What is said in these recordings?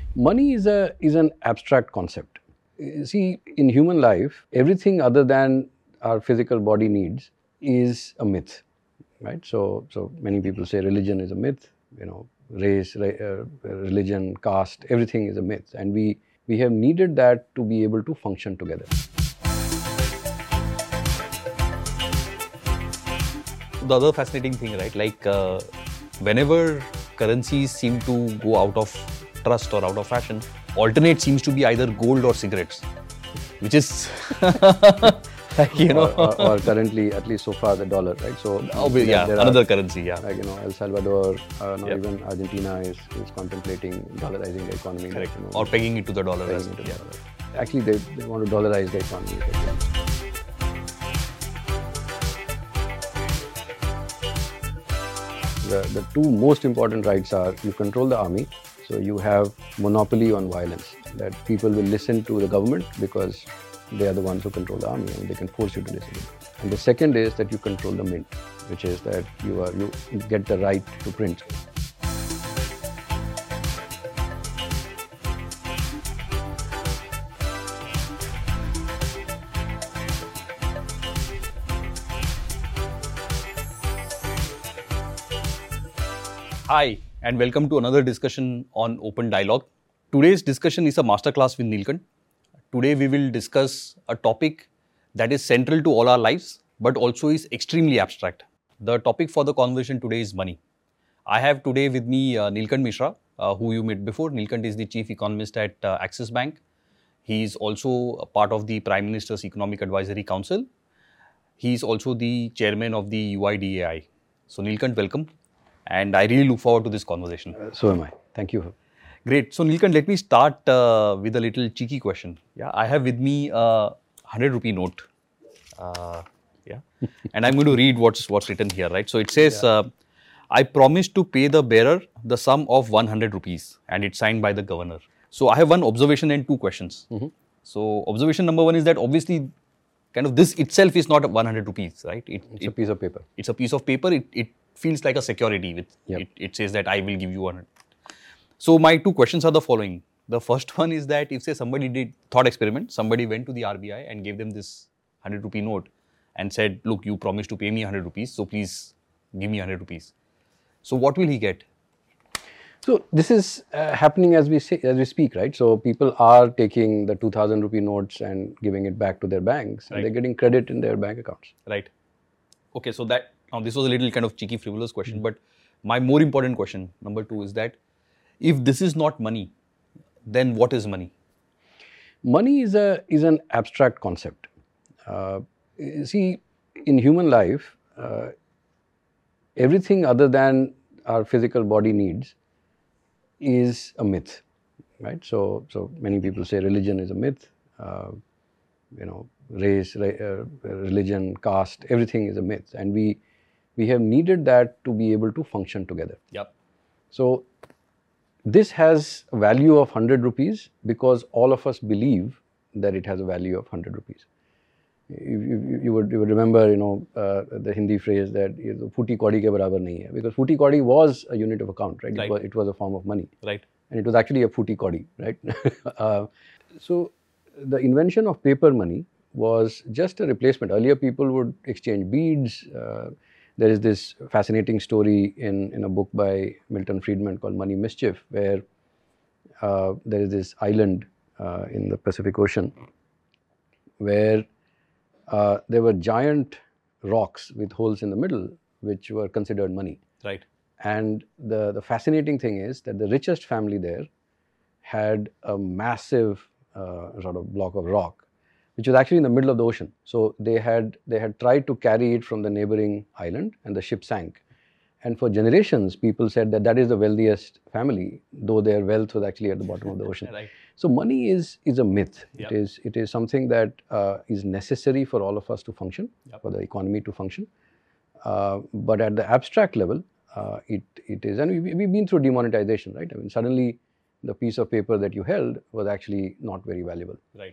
Money is an abstract concept. See, in human life, everything other than our physical body needs is a myth, right? So many people say religion is a myth. Race, religion, caste, everything is a myth, and we have needed that to be able to function together. The other fascinating thing, right? Whenever currencies seem to go out of trust or out of fashion, alternate seems to be either gold or cigarettes, which is or currently, at least so far, the dollar, right? So another currency, like El Salvador, now Yep. even Argentina is contemplating dollarizing the economy. correct, or pegging it to the dollar. Pegging it to the dollar. Actually, they want to dollarize the economy. The two most important rights are you control the army, so you have monopoly on violence, that people will listen to the government because they are the ones who control the army and they can force you to listen. And the second is that you control the mint, which is that you get the right to print. Hi, and welcome to another discussion on Open Dialogue. Today's discussion is a masterclass with Neelkanth. Today we will discuss a topic that is central to all our lives, but also is extremely abstract. The topic for the conversation today is money. I have today with me Neelkanth Mishra, who you met before. Neelkanth is the chief economist at Axis Bank. He is also a part of the Prime Minister's Economic Advisory Council. He is also the chairman of the UIDAI. So Neelkanth, welcome. And I really look forward to this conversation. So am I. Thank you. Great. So Neelkanth, let me start with a little cheeky question. Yeah, I have with me a 100 rupee note. And I'm going to read what's written here, right? So it says, I promise to pay the bearer the sum of 100 rupees, and it's signed by the governor. So I have one observation and two questions. Mm-hmm. So observation number one is that obviously, kind of this itself is not 100 rupees, right? It's a piece of paper. It's a piece of paper. It feels like a security. Yep. It says that I will give you 100. So my two questions are the following. The first one is that if say somebody did thought experiment, somebody went to the RBI and gave them this 100 rupee note and said, look, you promised to pay me 100 rupees, so please give me 100 rupees. So what will he get? So this is happening as we speak, right? So people are taking the 2,000 rupee notes and giving it back to their banks, Right. and they're getting credit in their bank accounts. Right. Okay, so that now this was a little kind of cheeky, frivolous question, but my more important question, number two, is that if this is not money, then what is money? Money is an abstract concept. See, in human life, everything other than our physical body needs is a myth, right? So many people say religion is a myth. Race, religion, caste, everything is a myth, and we have needed that to be able to function together. Yep. So this has a value of 100 rupees because all of us believe that it has a value of 100 rupees. You would remember, the Hindi phrase that "Futi kaudi ke barabar nahi hai," because futi kaudi was a unit of account, right? Right. It was a form of money, Right. and it was actually a futi kaudi, right? So the invention of paper money was just a replacement. Earlier, people would exchange beads. There is this fascinating story in a book by Milton Friedman called Money Mischief, where there is this island in the Pacific Ocean where there were giant rocks with holes in the middle, which were considered money. Right. And the fascinating thing is that the richest family there had a massive sort of block of rock, which was actually in the middle of the ocean. So they had tried to carry it from the neighboring island, and the ship sank. And for generations, people said that is the wealthiest family, though their wealth was actually at the bottom of the ocean. Right. So money is a myth. Yep. It is something that is necessary for all of us to function, Yep. for the economy to function. But at the abstract level, it is, and we've been through demonetization, right? I mean, suddenly the piece of paper that you held was actually not very valuable. Right.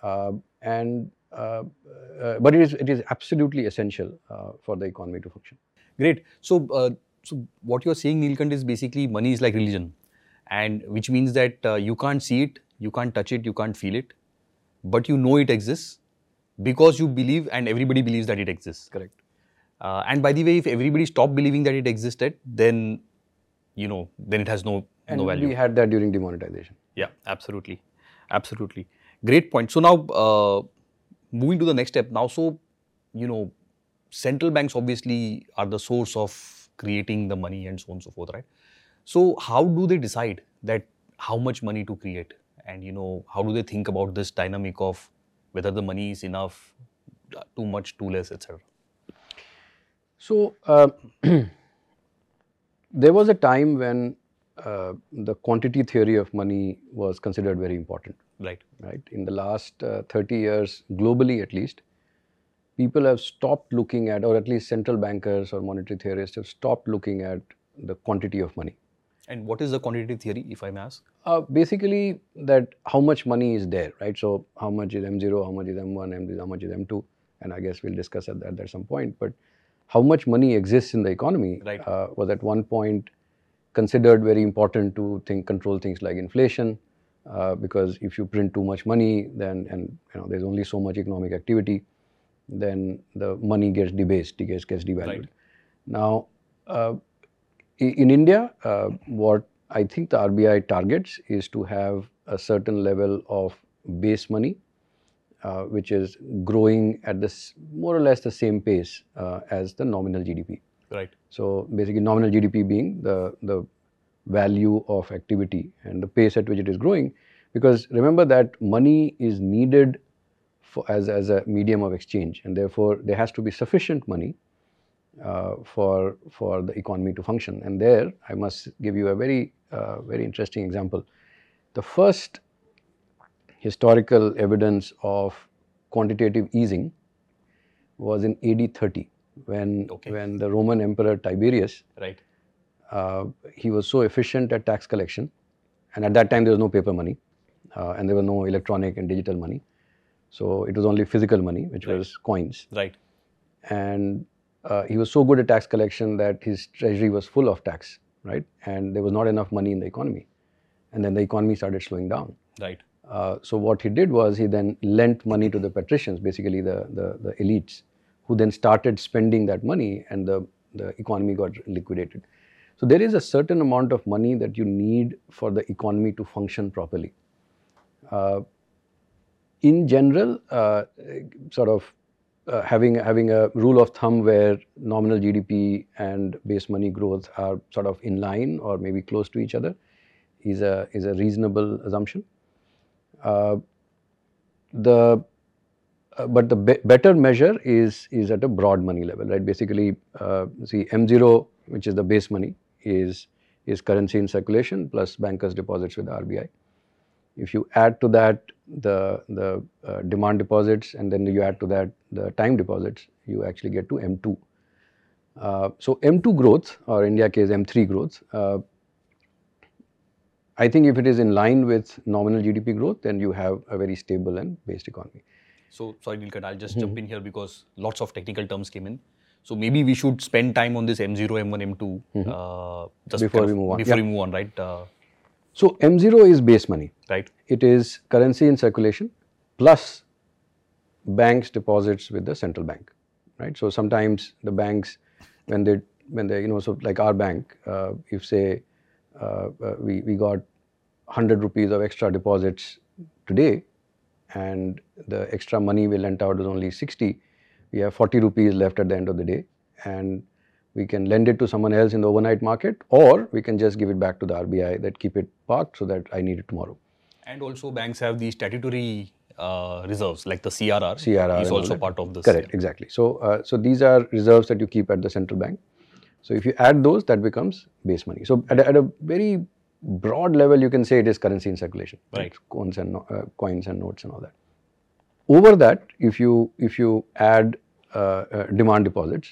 But it is absolutely essential for the economy to function. Great. So what you're saying, Neelkanth, is basically money is like religion. and which means that you can't see it, you can't touch it, you can't feel it, but you know it exists because you believe, and everybody believes that it exists. Correct. And by the way, if everybody stopped believing that it existed, then then it has no value. We had that during demonetization. Yeah, absolutely, absolutely. Great point. So now, moving to the next step. Now, so central banks obviously are the source of creating the money and so on and so forth, right? So how do they decide that how much money to create, and how do they think about this dynamic of whether the money is enough, too much, too less, etc.? So there was a time when the quantity theory of money was considered very important. Right. In the last 30 years, globally at least, people have stopped looking at, or at least central bankers or monetary theorists have stopped looking at the quantity of money. And what is the quantitative theory, if I may ask? Basically, that how much money is there, right? So how much is M0, how much is M1, how much is M2, and I guess we'll discuss that at some point. But how much money exists in the economy was at one point considered very important to control things like inflation, because if you print too much money, then there's only so much economic activity, then the money gets debased, gets devalued. Right. Now, in India, what I think the RBI targets is to have a certain level of base money, which is growing at this more or less the same pace as the nominal GDP. Right. So basically, nominal GDP being the value of activity and the pace at which it is growing, because remember that money is needed as a medium of exchange, and therefore there has to be sufficient money for the economy to function. And there, I must give you a very interesting example. The first historical evidence of quantitative easing was in AD 30, when the Roman Emperor Tiberius, he was so efficient at tax collection, and at that time there was no paper money, and there was no electronic and digital money, so it was only physical money, which was coins. Right. And he was so good at tax collection that his treasury was full of tax, right? And there was not enough money in the economy, and then the economy started slowing down. Right. So what he did was he then lent money to the patricians, basically the elites, who then started spending that money, and the economy got liquidated. So there is a certain amount of money that you need for the economy to function properly. In general, having a rule of thumb where nominal GDP and base money growth are sort of in line or maybe close to each other is a reasonable assumption. But the better measure is at a broad money level, right? Basically, see, M0, which is the base money, is currency in circulation plus bankers' deposits with the RBI. If you add to that the demand deposits, and then you add to that the time deposits, you actually get to M2. So M2 growth, or in India case M3 growth, I think if it is in line with nominal GDP growth, then you have a very stable and based economy. So, sorry Nilkant, I'll just jump in here because lots of technical terms came in. So maybe we should spend time on this M0, M1, M2 just before we move on. Before we move on, right? So M0 is base money. Right. It is currency in circulation plus banks' deposits with the central bank, right? So sometimes the banks, when they so like our bank, if say we got 100 rupees of extra deposits today, and the extra money we lent out is only 60, we have 40 rupees left at the end of the day, and we can lend it to someone else in the overnight market, or we can just give it back to the RBI that keep it parked so that I need it tomorrow. And also banks have these statutory reserves like the CRR. CRR is also part of this. Correct, exactly. So these are reserves that you keep at the central bank. So if you add those, that becomes base money. So at a very broad level, you can say it is currency in circulation, right? Coins and notes and all that. Over that, if you add demand deposits,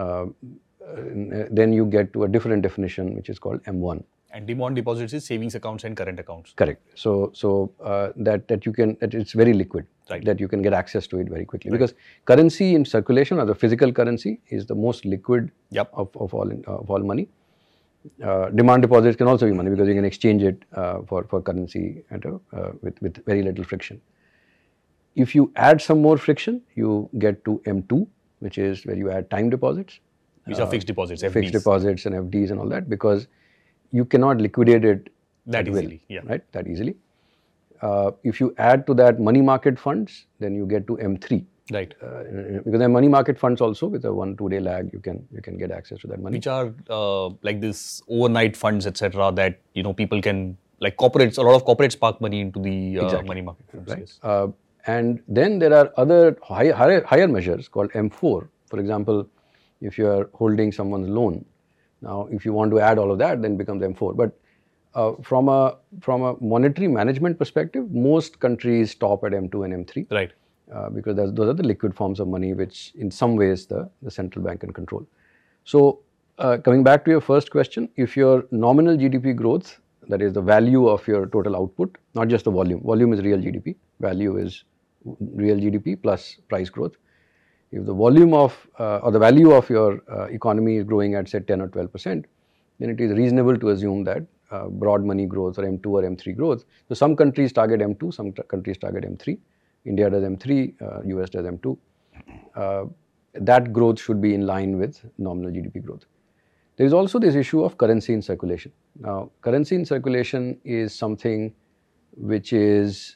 then you get to a different definition, which is called M1. And demand deposits is savings accounts and current accounts. Correct. So that it's very liquid. Right. That you can get access to it very quickly, right? Because currency in circulation, or the physical currency, is the most liquid of all money. Demand deposits can also be money because you can exchange it for currency with very little friction. If you add some more friction, you get to M2, which is where you add time deposits. Which are fixed deposits, FDs. Fixed deposits and FDs and all that, because you cannot liquidate it that at will, easily. Yeah. Right? That easily. If you add to that money market funds, then you get to M3. Right. Because there are money market funds also with a 1-2 day lag, you can get access to that money. Which are like this overnight funds, etc. That people can, like corporates. A lot of corporates park money into the money market funds. Right. Yes. And then there are other higher measures called M4. For example, if you are holding someone's loan, now if you want to add all of that, then it becomes M4. But from a monetary management perspective, most countries stop at M2 and M3. Right. Because those are the liquid forms of money which in some ways the central bank can control. So coming back to your first question, if your nominal GDP growth, that is the value of your total output, not just the volume is real GDP, value is real GDP plus price growth. If the volume of or the value of your economy is growing at say 10 or 12%, then it is reasonable to assume that broad money growth or M2 or M3 growth. So some countries target M2, some countries target M3. India does M3, US does M2. That growth should be in line with nominal GDP growth. There is also this issue of currency in circulation. Now, currency in circulation is something which is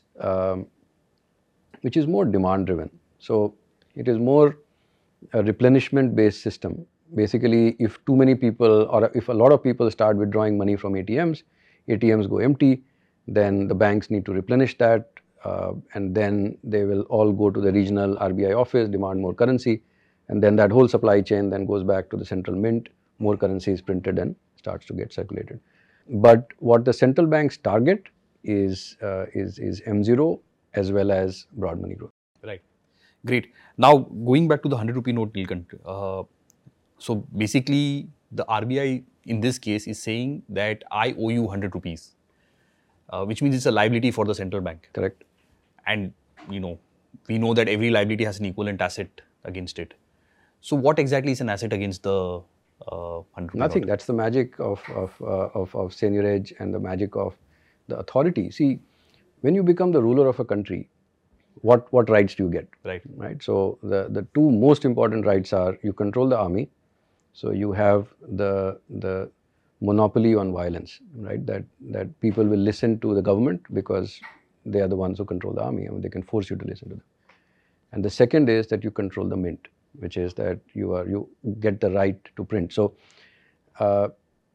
more demand driven. So it is more a replenishment based system. Basically, if too many people or if a lot of people start withdrawing money from ATMs go empty, then the banks need to replenish that. And then they will all go to the regional RBI office, demand more currency, and then that whole supply chain then goes back to the central mint, more currency is printed and starts to get circulated. But what the central banks target is M0 as well as broad money growth. Right. Great. Now, going back to the 100 rupee note, Neelkant. So basically, the RBI in this case is saying that I owe you 100 rupees, which means it's a liability for the central bank. Correct. And we know that every liability has an equivalent asset against it. So what exactly is an asset against the 100 rupee Nothing. note? That's the magic of seigniorage and the magic of the authority. See, when you become the ruler of a country, what rights do you get? Right. So the two most important rights are you control the army, so you have the monopoly on violence, right? That people will listen to the government because they are the ones who control the army and they can force you to listen to them. And the second is that you control the mint, which is that you get the right to print. So the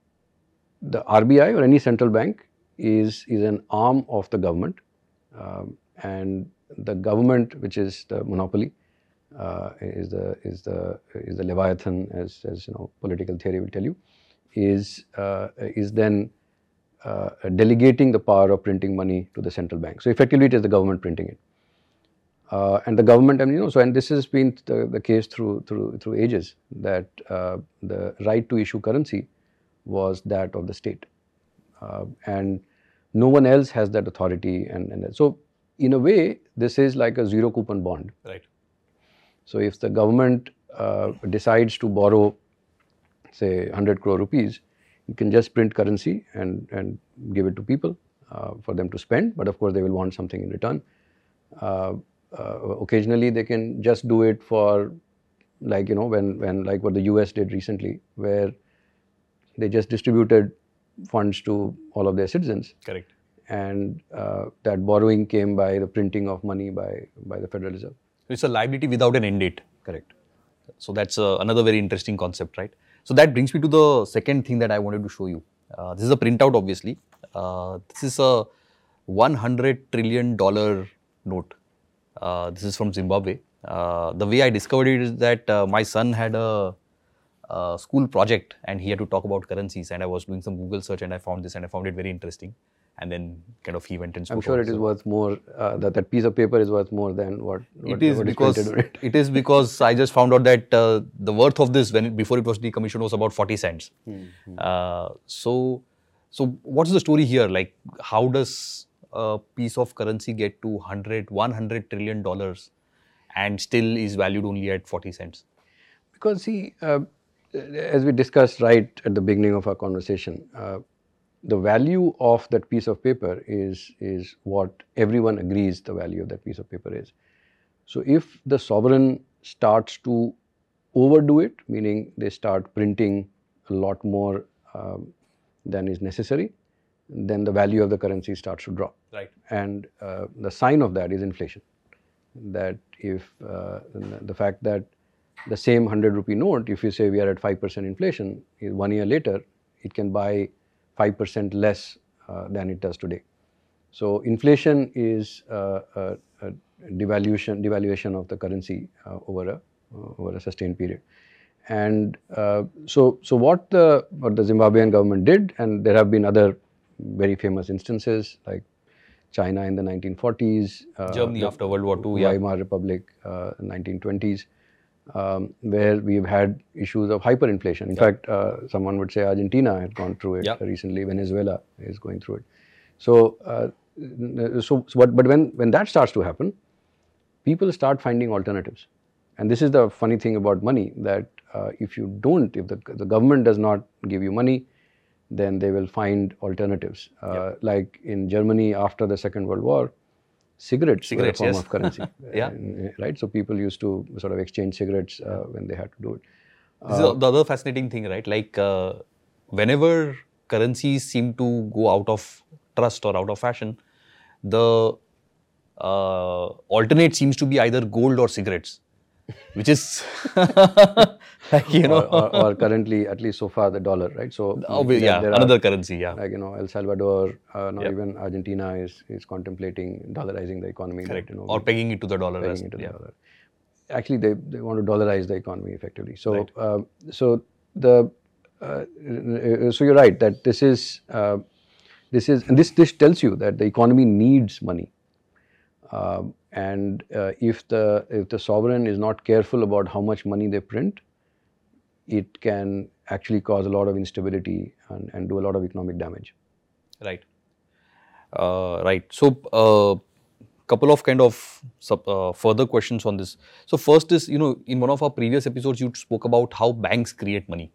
RBI or any central bank is an arm of the government, and the government, which is the monopoly, is the leviathan, as political theory will tell you, is then delegating the power of printing money to the central bank. So effectively, it is the government printing it, and the government, and this has been the case through ages, that the right to issue currency was that of the state, and no one else has that authority, and so in a way, this is like a zero coupon bond. Right. So if the government decides to borrow, say 100 crore rupees, you can just print currency and give it to people for them to spend. But of course, they will want something in return. Occasionally, they can just do it for, when like what the US did recently, where they just distributed funds to all of their citizens. Correct. And that borrowing came by the printing of money by the Federal Reserve. It's a liability without an end date. Correct. So that's another very interesting concept, right? So that brings me to the second thing that I wanted to show you. This is a printout, obviously. This is a $100 trillion note. This is from Zimbabwe. The way I discovered it is that my son had a school project and he had to talk about currencies, and I was doing some Google search and I found this and I found it very interesting. And then kind of he went and spoke. I'm sure it is worth more, that piece of paper is worth more than what it is, because printed on it. It is because I just found out that the worth of this before it was decommissioned was about 40 cents. So what's the story here? Like, how does a piece of currency get to $100 trillion and still is valued only at 40 cents? Because see, as we discussed right at the beginning of our conversation, the value of that piece of paper is what everyone agrees the value of that piece of paper is. So if the sovereign starts to overdo it, meaning they start printing a lot more than is necessary, then the value of the currency starts to drop. Right. And the sign of that is inflation. That if the fact that the same 100 rupee note, if you say we are at 5% inflation, 1 year later, it can buy 5% less than it does today. So inflation is a devaluation of the currency over a sustained period. And so what the Zimbabwean government did, and there have been other very famous instances like China in the 1940s, Germany after World War II, Weimar Republic, 1920s, where we've had issues of hyperinflation. In fact, someone would say Argentina had gone through it recently. Venezuela is going through it. So, but when that starts to happen, people start finding alternatives. And this is the funny thing about money, that if the government does not give you money, then they will find alternatives. Like in Germany after the Second World War, cigarettes were a form of currency. Right? So people used to sort of exchange cigarettes when they had to do it. This is the other fascinating thing, right? Like whenever currencies seem to go out of trust or out of fashion, the alternate seems to be either gold or cigarettes, which is like, or currently, at least so far, the dollar, right? So another currency, like El Salvador, now even Argentina is contemplating dollarizing the economy. Correct. Or pegging it to the dollar. Dollar. Actually, they want to dollarize the economy effectively. So right. So you're right that this tells you that the economy needs money. And if the sovereign is not careful about how much money they print, it can actually cause a lot of instability and do a lot of economic damage. Right. Right. So, couple of kind of further questions on this. So, first is, in one of our previous episodes, you spoke about how banks create money.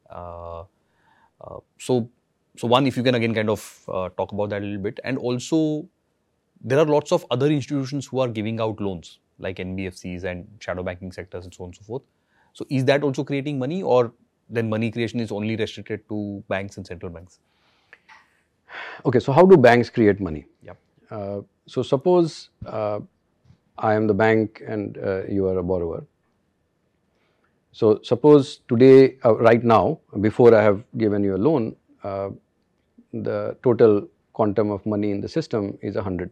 So one, if you can again kind of talk about that a little bit, and also there are lots of other institutions who are giving out loans like NBFCs and shadow banking sectors and so on and so forth. So is that also creating money, or then money creation is only restricted to banks and central banks? Okay, so how do banks create money? Yeah. So suppose I am the bank and you are a borrower. So suppose today, right now, before I have given you a loan, the total quantum of money in the system is 100.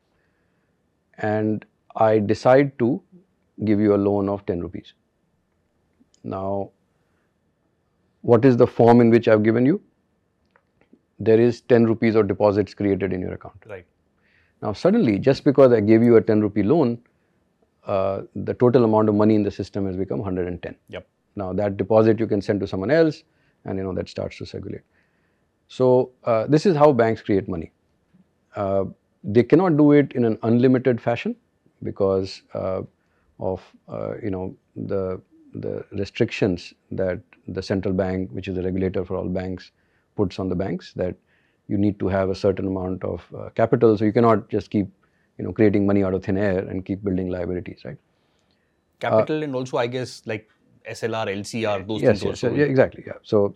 And I decide to give you a loan of 10 rupees. Now, what is the form in which I have given you? There is 10 rupees of deposits created in your account. Right. Now, suddenly, just because I gave you a 10 rupee loan, the total amount of money in the system has become 110. Yep. Now, that deposit you can send to someone else, and that starts to circulate. So, this is how banks create money. They cannot do it in an unlimited fashion because of the restrictions that the central bank, which is the regulator for all banks, puts on the banks, that you need to have a certain amount of capital. So you cannot just keep creating money out of thin air and keep building liabilities, right? Capital and also, I guess, like SLR, LCR, those things also. Yeah, exactly. Yeah. So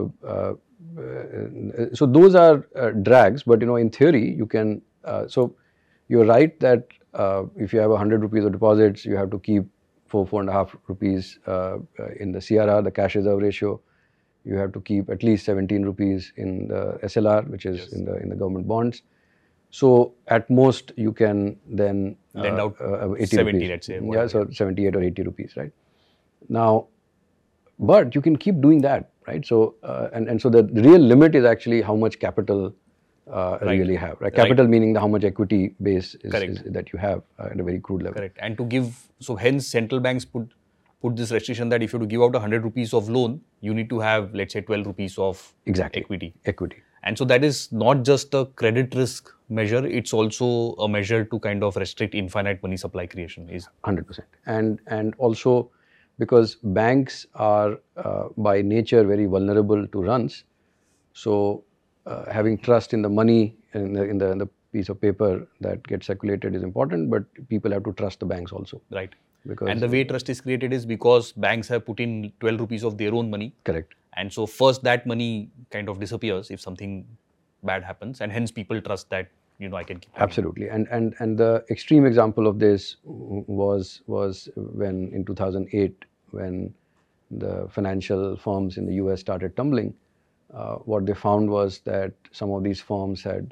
those are drags, but in theory you can. So you're right that if you have 100 rupees of deposits, you have to keep 4.5 rupees in the CRR, the cash reserve ratio. You have to keep at least 17 rupees in the SLR, which is in the government bonds. So at most you can then lend out 80 70, rupees. let's say. Yeah, so 78 or 80 rupees, right? Now, but you can keep doing that, right? So and so the real limit is actually how much capital really have, right? Capital meaning how much equity base is that you have at a very crude level. Correct. And to give, so hence central banks put this restriction that if you have to give out 100 rupees of loan, you need to have, let's say, 12 rupees of equity. And so that is not just a credit risk measure, it's also a measure to kind of restrict infinite money supply creation. Is 100%. And also because banks are by nature very vulnerable to runs. So having trust in the money in the piece of paper that gets circulated is important, but people have to trust the banks also. Right. Because And the way trust is created is because banks have put in 12 rupees of their own money. Correct. And so first that money kind of disappears if something bad happens, and hence people trust that, I can keep money. Absolutely. And the extreme example of this was when in 2008, when the financial firms in the US started tumbling, what they found was that some of these firms had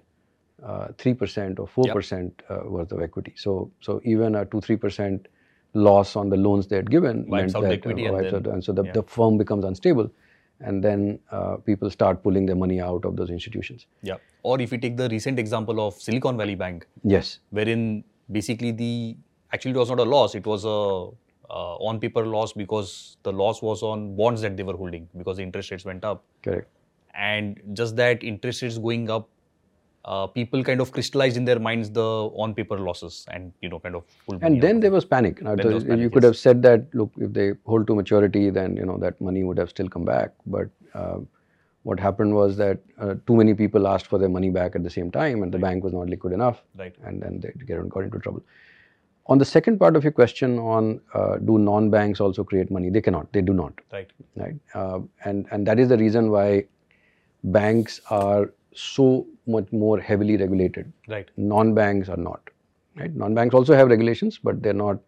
3% or 4% worth of equity. So even a 2-3% loss on the loans they had given wipes out that, equity, and so the firm becomes unstable, and then people start pulling their money out of those institutions. Yeah. Or if you take the recent example of Silicon Valley Bank, yes, wherein basically actually it was not a loss, it was a on paper loss, because the loss was on bonds that they were holding because the interest rates went up. correct. And just that interest rates going up, people kind of crystallized in their minds the on paper losses and kind of pulled money And then out. there was panic. Now, Then there was panic, you could yes. have said that, look, if they hold to maturity, then that money would have still come back. But what happened was that too many people asked for their money back at the same time, and the bank was not liquid enough. Right. And then they got into trouble. On the second part of your question on do non-banks also create money? They cannot. They do not. Right. Right. And that is the reason why banks are so much more heavily regulated. Right. Non-banks are not. Right. Non-banks also have regulations, but they're not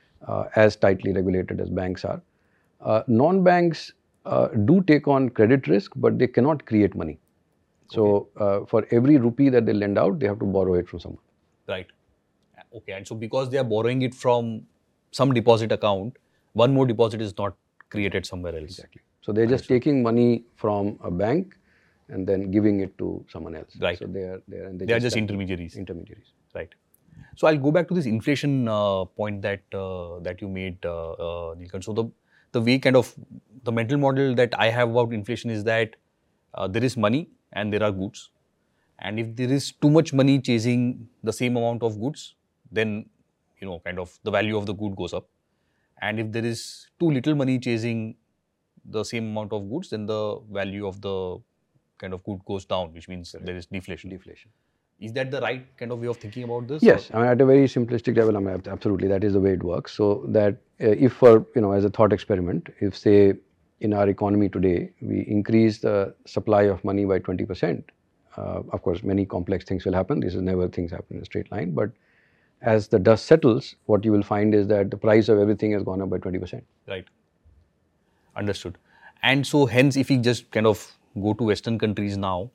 as tightly regulated as banks are. Non-banks do take on credit risk, but they cannot create money. So for every rupee that they lend out, they have to borrow it from someone. Right. Okay. And so because they are borrowing it from some deposit account, one more deposit is not created somewhere else. Exactly. So they're just taking money from a bank and then giving it to someone else. Right. So they are just intermediaries. Intermediaries. Right. So I'll go back to this inflation point that you made, Neelkant. So the way kind of the mental model that I have about inflation is that there is money and there are goods, and if there is too much money chasing the same amount of goods, then kind of the value of the good goes up, and if there is too little money chasing the same amount of goods, then the value of the kind of good goes down, which means there is deflation. Is that the right kind of way of thinking about this? Yes, I mean, at a very simplistic level, I mean, absolutely, that is the way it works. So that if for, as a thought experiment, if say in our economy today, we increase the supply of money by 20%, of course, many complex things will happen. This is never things happen in a straight line, but as the dust settles, what you will find is that the price of everything has gone up by 20%. Right. Understood. And so hence, if we just kind of go to Western countries now,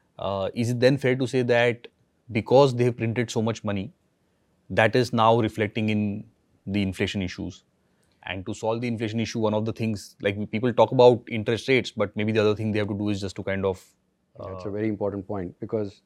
is it then fair to say that because they have printed so much money, that is now reflecting in the inflation issues? And to solve the inflation issue, one of the things, like people talk about interest rates, but maybe the other thing they have to do is just to kind of... That's a very important point, because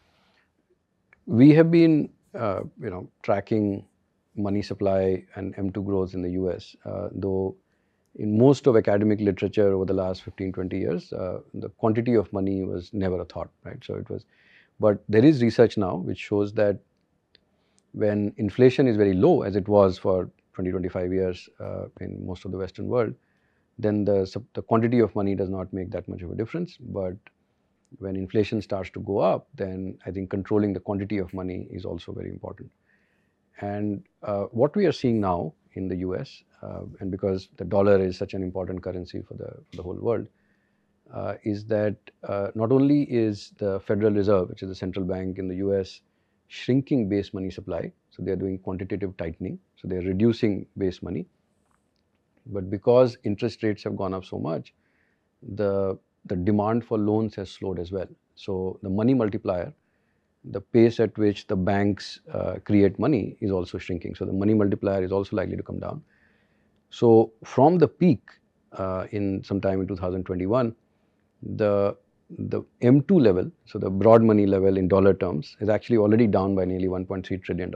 we have been, tracking money supply and M2 growth in the US, though in most of academic literature over the last 15-20 years, the quantity of money was never a thought, right? So it was, but there is research now which shows that when inflation is very low, as it was for 20-25 years in most of the Western world, then the quantity of money does not make that much of a difference. But when inflation starts to go up, then I think controlling the quantity of money is also very important. And what we are seeing now in the US, and because the dollar is such an important currency for the whole world, is that not only is the Federal Reserve, which is the central bank in the US, shrinking base money supply, so they are doing quantitative tightening, so they are reducing base money, but because interest rates have gone up so much, the demand for loans has slowed as well. So the money multiplier, the pace at which the banks create money, is also shrinking. So the money multiplier is also likely to come down. So from the peak in sometime in 2021, the M2 level, so the broad money level in dollar terms, is actually already down by nearly $1.3 trillion.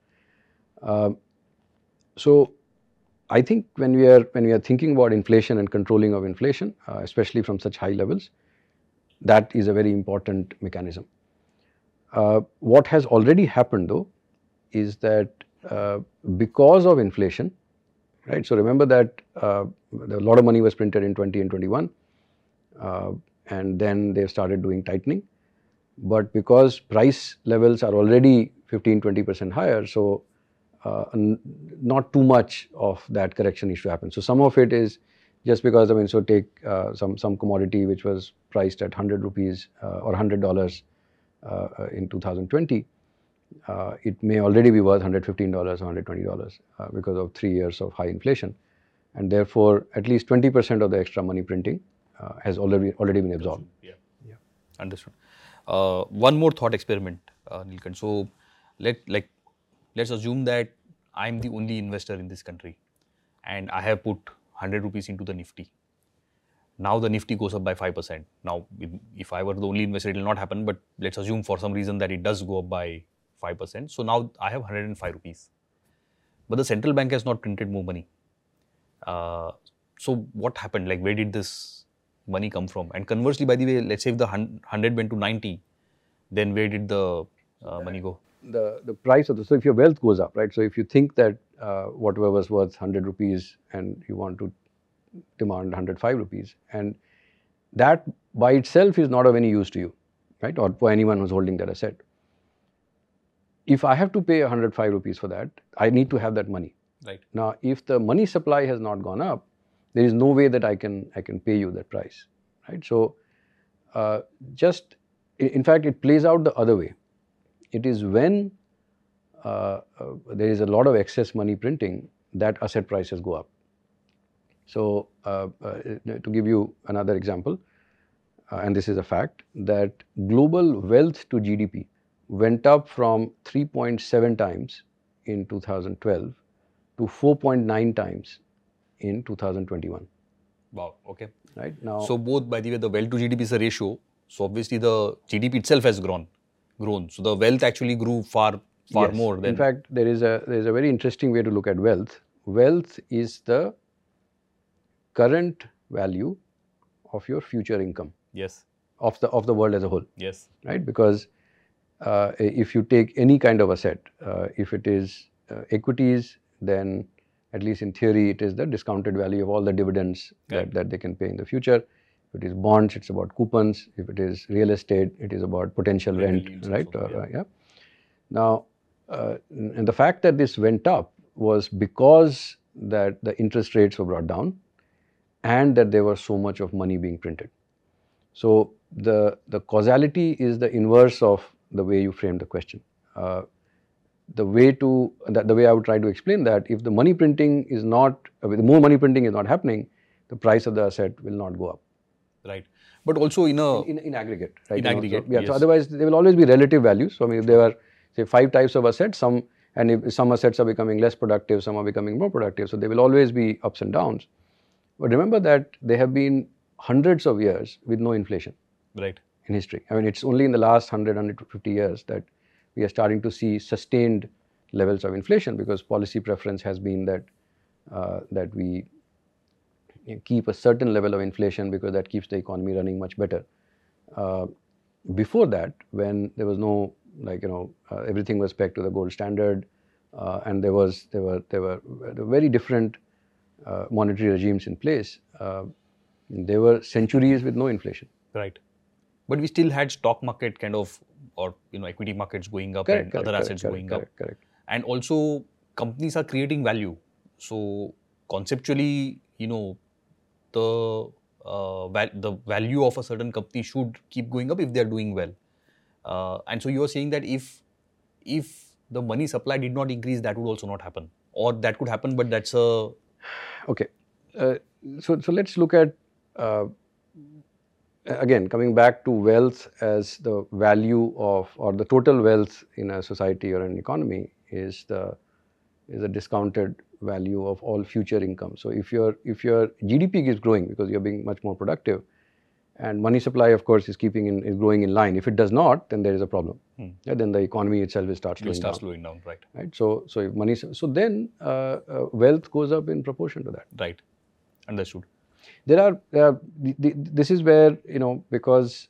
So I think when we are thinking about inflation and controlling of inflation, especially from such high levels, that is a very important mechanism. What has already happened though is that because of inflation, right? So remember that a lot of money was printed in 20 and 21, and then they started doing tightening. But because price levels are already 15-20% higher, so not too much of that correction needs to happen. So some of it is just because, I mean, so take some commodity which was priced at 100 rupees or $100 in 2020, it may already be worth $115 or $120 because of 3 years of high inflation, and therefore at least 20% of the extra money printing has already been absorbed. Yeah. Understood. One more thought experiment, Nilkant. So let's assume that I'm the only investor in this country, and I have put 100 rupees into the Nifty. Now the Nifty goes up by 5%. Now, if I were the only investor, it will not happen. But let's assume for some reason that it does go up by 5%. So now I have 105 rupees. But the central bank has not printed more money. So what happened? Like, where did this money come from? And conversely, by the way, let's say if the 100 went to 90, then where did the money go? The price of so if your wealth goes up, right? So if you think that whatever was worth 100 rupees and you want to demand 105 rupees, and that by itself is not of any use to you, right? Or for anyone who's holding that asset. If I have to pay 105 rupees for that, I need to have that money. Right. Now, if the money supply has not gone up, there is no way that I can pay you that price, right? So, in fact, it plays out the other way. It is when there is a lot of excess money printing that asset prices go up. So, to give you another example, and this is a fact, that global wealth to GDP went up from 3.7 times in 2012 to 4.9 times in 2021. Wow, okay. Right now, so both, by the way, the wealth to GDP is a ratio. So obviously the GDP itself has grown. So the wealth actually grew far yes, more than. In fact, there is a very interesting way to look at wealth. Wealth is the current value of your future income. Yes. Of the world as a whole. Yes. Right, because if you take any kind of asset, if it is equities, then at least in theory it is the discounted value of all the dividends that they can pay in the future. If it is bonds, it's about coupons. If it is real estate, it is about potential rent, right? Yeah. Now, and the fact that this went up was because that the interest rates were brought down and that there was so much of money being printed. So the causality is the inverse of the way you framed the question. The way I would try to explain that, if the money printing is not, the more money printing is not happening, the price of the asset will not go up. Right. But also in aggregate, right? In aggregate, so, yeah. Yes. So otherwise, there will always be relative values. So I mean, if there are say 5 types of assets, if some assets are becoming less productive, some are becoming more productive. So there will always be ups and downs. But remember that there have been hundreds of years with no inflation. Right. In history. I mean, it's only in the last 150 years that we are starting to see sustained levels of inflation, because policy preference has been that we keep a certain level of inflation because that keeps the economy running much better. Before that, when there was no, everything was pegged to the gold standard, and there were very different monetary regimes in place. There were centuries with no inflation. Right. But we still had stock market kind of, or equity markets going up and other assets going up. Correct. And also companies are creating value. So conceptually, the value of a certain company should keep going up if they are doing well. And so you are saying that if the money supply did not increase, that would also not happen, or that could happen, but that's a. Okay. So let's look at. Again, coming back to wealth as the value of, or the total wealth in a society or an economy is the discounted value of all future income. So if your GDP is growing because you're being much more productive, and money supply, of course, is growing in line. If it does not, then there is a problem. Yeah, then the economy itself will start slowing down. Right. So if money, so then wealth goes up in proportion to that. Right. Understood. This is where, because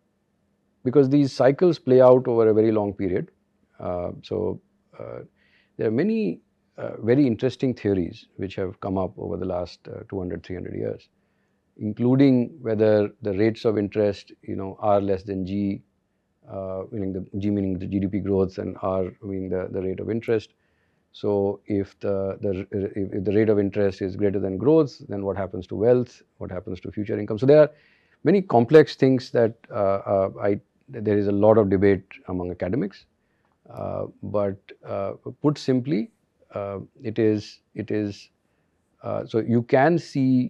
these cycles play out over a very long period. So there are many very interesting theories which have come up over the last 200, 300 years, including whether the rates of interest, are less than G, meaning the G meaning the GDP growth, and R meaning the rate of interest. So if the rate of interest is greater than growth, then what happens to wealth? What happens to future income? So there are many complex things that there is a lot of debate among academics. But put simply, it is so you can see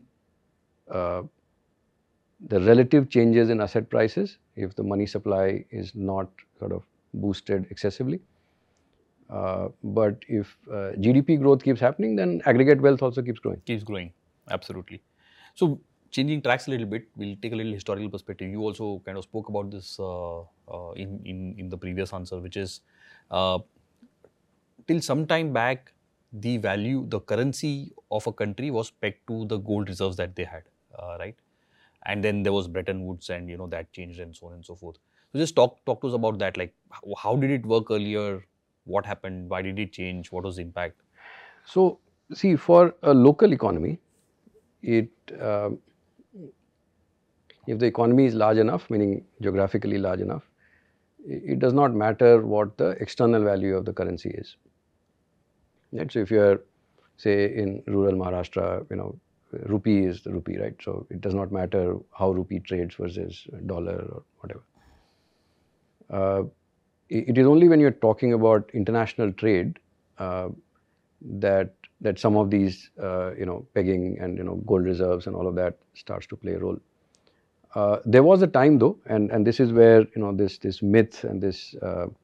the relative changes in asset prices if the money supply is not sort of boosted excessively. But if GDP growth keeps happening, then aggregate wealth also keeps growing. Keeps growing, absolutely. So changing tracks a little bit, we'll take a little historical perspective. You also kind of spoke about this in the previous answer, which is till some time back, the currency of a country was pegged to the gold reserves that they had, right? And then there was Bretton Woods, and that changed, and so on and so forth. So just talk to us about that. Like, how did it work earlier? What happened? Why did it change? What was the impact? So see, for a local economy, if the economy is large enough, meaning geographically large enough, it does not matter what the external value of the currency is. Right? So if you are, say, in rural Maharashtra, rupee is the rupee, right? So it does not matter how rupee trades versus dollar or whatever. It is only when you're talking about international trade that some of these, pegging and gold reserves and all of that starts to play a role. There was a time though, and this is where this myth and this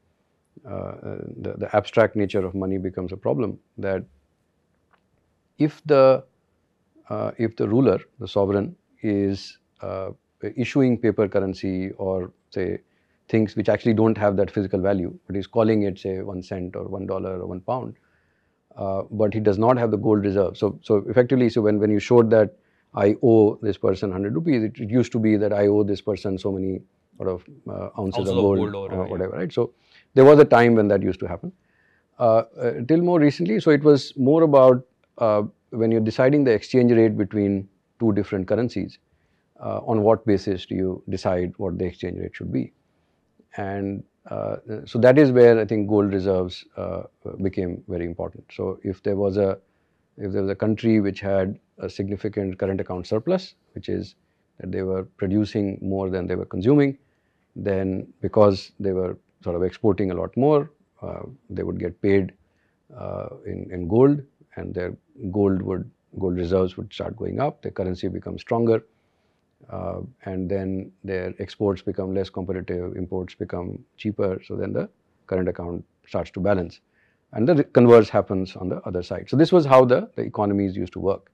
the abstract nature of money becomes a problem. That if the ruler, the sovereign, is issuing paper currency or say things which actually don't have that physical value, but he's calling it, say, 1 cent or $1 or 1 pound, but he does not have the gold reserve. So effectively, when you showed that I owe this person 100 rupees, it used to be that I owe this person so many sort of ounces of gold or whatever, right? So there was a time when that used to happen. Till more recently, so it was more about when you're deciding the exchange rate between two different currencies, on what basis do you decide what the exchange rate should be? And so that is where I think gold reserves became very important. So if there was a country which had a significant current account surplus, which is that they were producing more than they were consuming, then because they were sort of exporting a lot more, they would get paid in gold, and their gold reserves would start going up, their currency becomes stronger, and then their exports become less competitive, imports become cheaper, so then the current account starts to balance, and the converse happens on the other side. So this was how the economies used to work.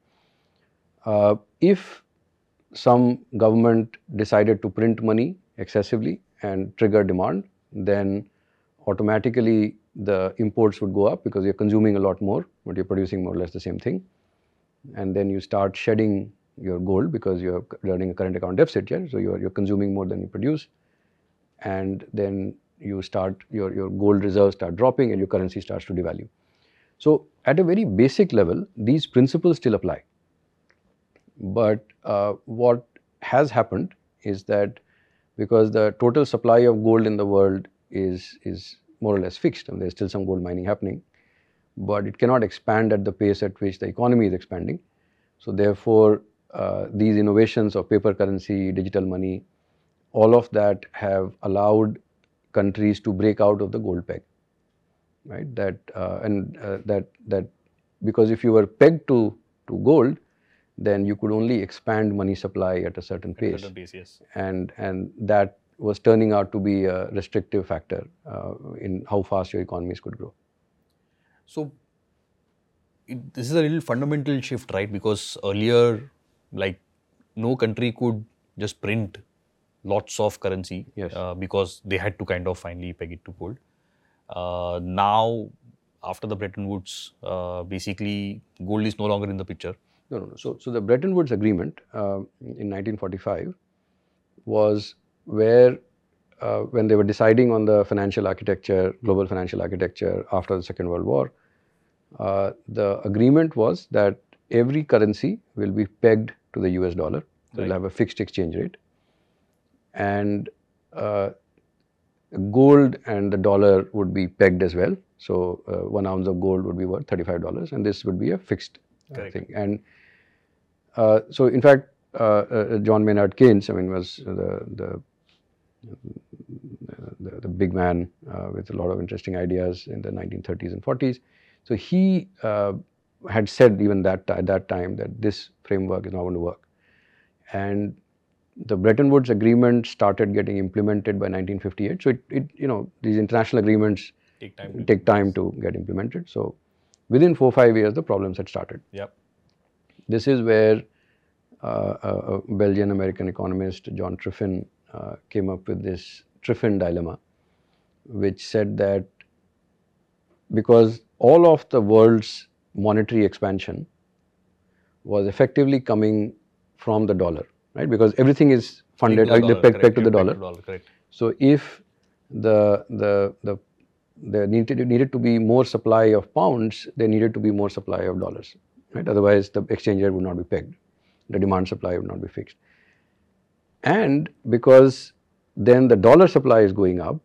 If some government decided to print money excessively and trigger demand, then automatically the imports would go up because you're consuming a lot more, but you're producing more or less the same thing. And then you start shedding your gold because you're running a current account deficit, yeah? So you're consuming more than you produce. And then you start, your gold reserves start dropping and your currency starts to devalue. So at a very basic level, these principles still apply. But what has happened is that because the total supply of gold in the world is more or less fixed, and there's still some gold mining happening, but it cannot expand at the pace at which the economy is expanding. So therefore, these innovations of paper currency, digital money, all of that have allowed countries to break out of the gold peg, right? That because if you were pegged to gold, then you could only expand money supply at a certain pace. Yes. And that was turning out to be a restrictive factor in how fast your economies could grow. So this is a little fundamental shift, right? Because earlier, like, no country could just print lots of currency, yes, because they had to kind of finally peg it to gold. Now, after the Bretton Woods, basically gold is no longer in the picture. No. So the Bretton Woods Agreement in 1945 was where when they were deciding on the financial architecture, global financial architecture after the Second World War, the agreement was that every currency will be pegged to the US dollar. So Right. we'll have a fixed exchange rate. And gold and the dollar would be pegged as well. So 1 ounce of gold would be worth $35, and this would be a fixed Correct. thing. And so, in fact, John Maynard Keynes, I mean, was the big man with a lot of interesting ideas in the 1930s and 40s. So he had said even at that time that this framework is not going to work. And the Bretton Woods Agreement started getting implemented by 1958. So these international agreements take time to get implemented. So within 4-5 years, the problems had started. Yep. This is where a Belgian-American economist, John Triffin, came up with this Triffin dilemma, which said that because all of the world's monetary expansion was effectively coming from the dollar, right? Because everything is funded, pegged to the dollar. Correct. So if there needed to be more supply of pounds, there needed to be more supply of dollars, right? Otherwise, the exchange rate would not be pegged. The demand supply would not be fixed. And because then the dollar supply is going up,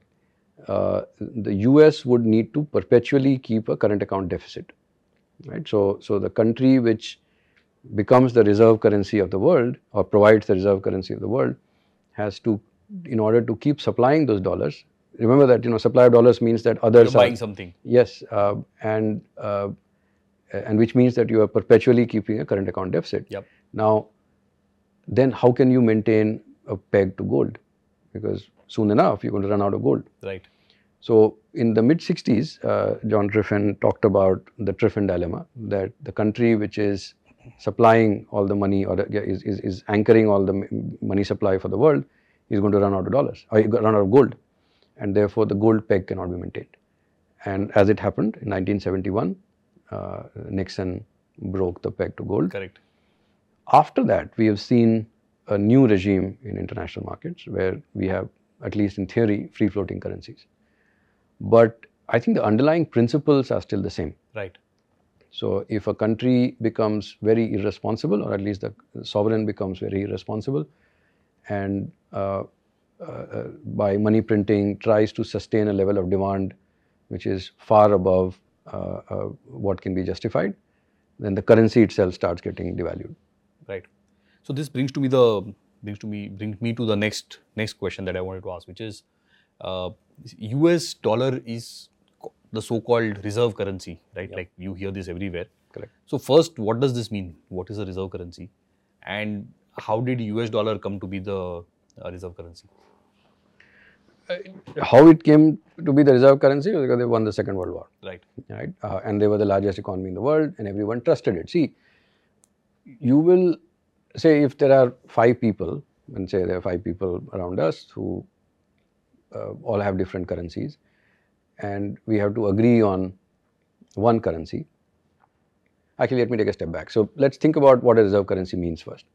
the US would need to perpetually keep a current account deficit, right? So the country which becomes the reserve currency of the world or provides the reserve currency of the world has to, in order to keep supplying those dollars, remember that supply of dollars means that others You're buying something. Yes, and which means that you are perpetually keeping a current account deficit. Yep. Now, then how can you maintain a peg to gold? Because soon enough you're going to run out of gold. Right. So in the mid-60s, John Triffin talked about the Triffin dilemma, that the country which is supplying all the money or is anchoring all the money supply for the world is going to run out of dollars or run out of gold, and therefore the gold peg cannot be maintained. And as it happened in 1971, Nixon broke the peg to gold. Correct. After that, we have seen a new regime in international markets where we have, at least in theory, free floating currencies. But I think the underlying principles are still the same. Right. So if a country becomes very irresponsible, or at least the sovereign becomes very irresponsible, and by money printing tries to sustain a level of demand which is far above what can be justified, then the currency itself starts getting devalued. Right. So this brings me to the next question that I wanted to ask, which is US dollar is the so-called reserve currency, right? Yep. Like you hear this everywhere. Correct. So first, what does this mean? What is a reserve currency? And how did US dollar come to be the reserve currency? How it came to be the reserve currency was because they won the Second World War. Right. Right? And they were the largest economy in the world, and everyone trusted it. See, you will say if there are 5 people, and say there are 5 people around us who all have different currencies, and we have to agree on one currency. Actually, let me take a step back. So let's think about what a reserve currency means first.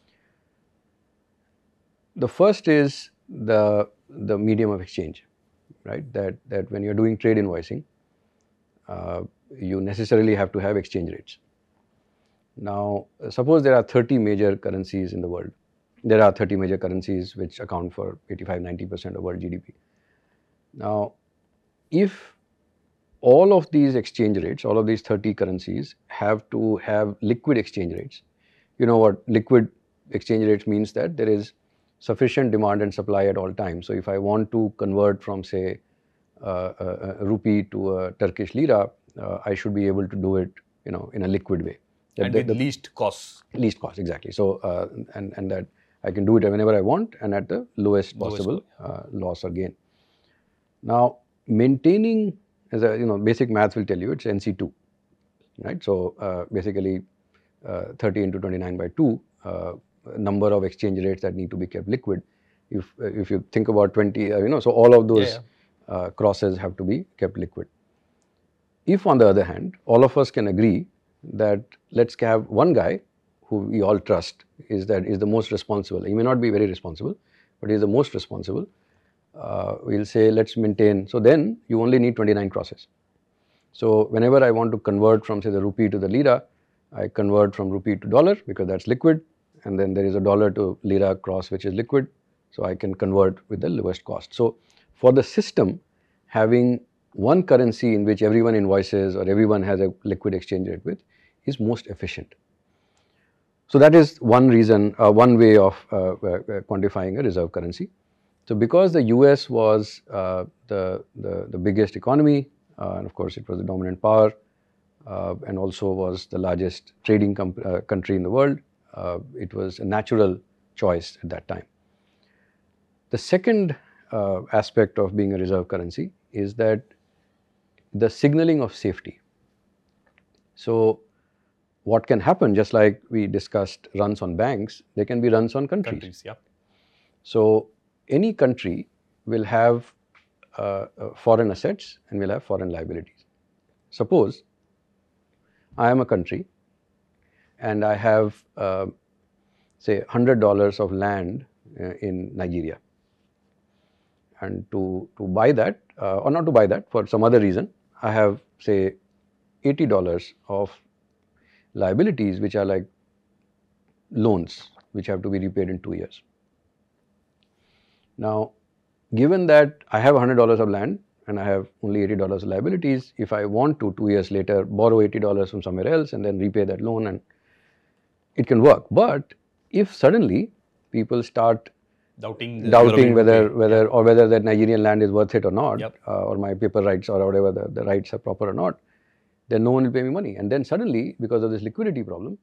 The first is the medium of exchange, right? That when you're doing trade invoicing, you necessarily have to have exchange rates. Now, suppose there are 30 major currencies in the world. There are 30 major currencies which account for 85-90% of world GDP. Now, if all of these exchange rates, all of these 30 currencies have to have liquid exchange rates, you know what liquid exchange rates means? That there is sufficient demand and supply at all times. So if I want to convert from, say, a rupee to a Turkish lira, I should be able to do it, in a liquid way. And with least costs. Least cost, exactly. So and that I can do it whenever I want and at the lowest possible loss or gain. Now, maintaining, as basic maths will tell you, it's NC2, right? So basically 30 into 29 by 2, number of exchange rates that need to be kept liquid. If you think about 20, so all of those crosses have to be kept liquid. If on the other hand, all of us can agree that let's have one guy who we all trust is the most responsible. He may not be very responsible, but he is the most responsible. We'll say let's maintain. So then you only need 29 crosses. So whenever I want to convert from say the rupee to the lira, I convert from rupee to dollar because that's liquid, and then there is a dollar to lira cross which is liquid, so I can convert with the lowest cost. So for the system, having one currency in which everyone invoices or everyone has a liquid exchange rate with is most efficient. So that is one reason, one way of quantifying a reserve currency. So because the US was the biggest economy, and of course it was the dominant power, and also was the largest trading country in the world, it was a natural choice at that time. The second aspect of being a reserve currency is that the signaling of safety. So what can happen, just like we discussed runs on banks, there can be runs on countries. Yeah. So any country will have foreign assets and will have foreign liabilities. Suppose I am a country and I have say $100 of land in Nigeria, and to buy that or not to buy that for some other reason, I have say $80 of liabilities which are like loans which have to be repaid in 2 years. Now, given that I have $100 of land and I have only $80 of liabilities, if I want to 2 years later borrow $80 from somewhere else and then repay that loan, and it can work. But if suddenly people start doubting whether that Nigerian land is worth it or not, yep. Or my paper rights or whatever the rights are proper or not, then no one will pay me money. And then suddenly, because of this liquidity problem,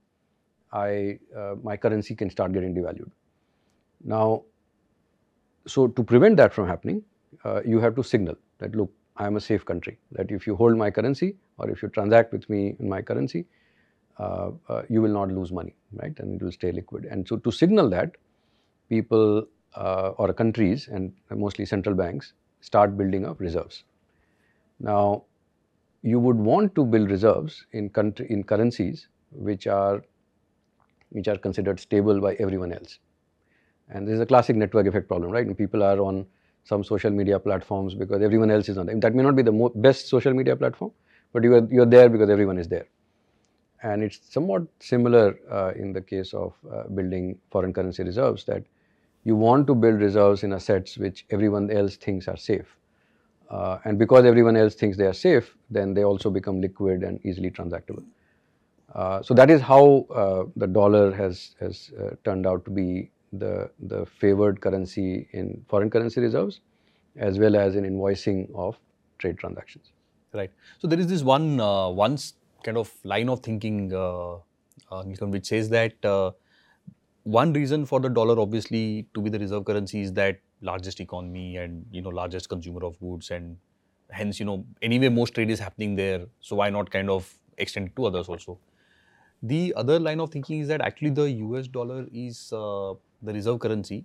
my currency can start getting devalued. Now, so to prevent that from happening, you have to signal that, look, I am a safe country, that if you hold my currency or if you transact with me in my currency, you will not lose money, right? And it will stay liquid. And so to signal that, people or countries and mostly central banks start building up reserves. Now, you would want to build reserves in currencies which are considered stable by everyone else. And this is a classic network effect problem, right? And people are on some social media platforms because everyone else is on them. That may not be the best social media platform, but you're there because everyone is there. And it's somewhat similar in the case of building foreign currency reserves, that you want to build reserves in assets which everyone else thinks are safe. And because everyone else thinks they are safe, then they also become liquid and easily transactable. So that is how the dollar has turned out to be the favored currency in foreign currency reserves, as well as in invoicing of trade transactions. Right. So there is this one kind of line of thinking, which says that one reason for the dollar obviously to be the reserve currency is that largest economy and largest consumer of goods, and hence anyway most trade is happening there, so why not kind of extend it to others also. The other line of thinking is that actually the US dollar is the reserve currency